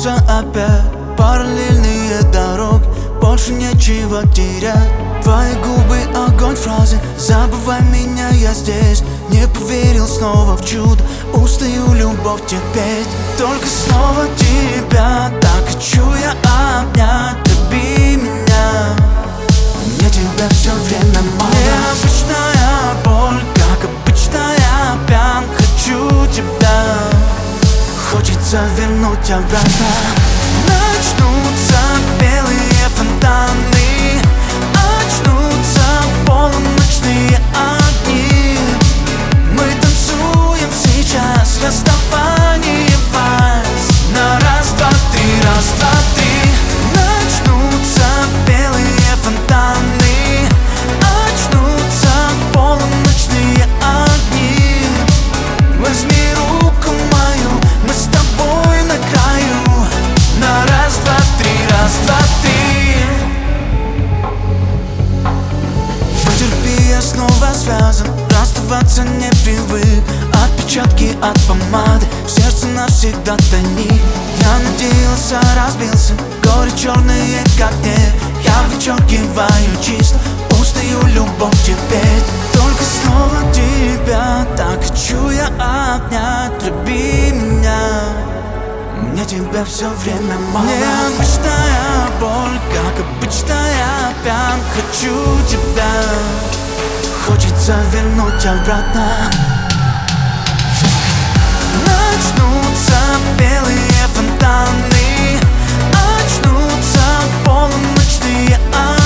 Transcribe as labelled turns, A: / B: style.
A: Начнутся опять параллельные дороги, больше нечего терять. Твои губы — огонь, фразы «забывай меня, я здесь». Не поверил снова в чудо, устаю любовь терпеть. Только снова тебя, так хочу я обнять. Люби меня, мне тебя все время мало. Необычная боль, как обычно я пьян. Хочу тебя, хочется вернуть обратно. Начнутся белые фонтаны, очнутся полуночные огни. Мы танцуем сейчас расставание вальс на раз, два, три, раз, два, три. Начнутся белые фонтаны, очнутся полуночные огни. Возьми руку мою, мы с тобой на краю. На раз, два, три, раз, два, три. Потерпи, я снова связан, расставаться не привык. Отпечатки от помады в сердце навсегда тайник. Я надеялся, разбился, горе черные как дневь. Я вычеркиваю чисто, устаю любовь терпеть. Только снова тебя, так хочу я обнять. Люби меня, мне тебя все время мало. Необычная боль, как обычно я пьян. Хочу тебя, хочется вернуть обратно. Начнутся белые фонтаны, очнутся полуночные огни.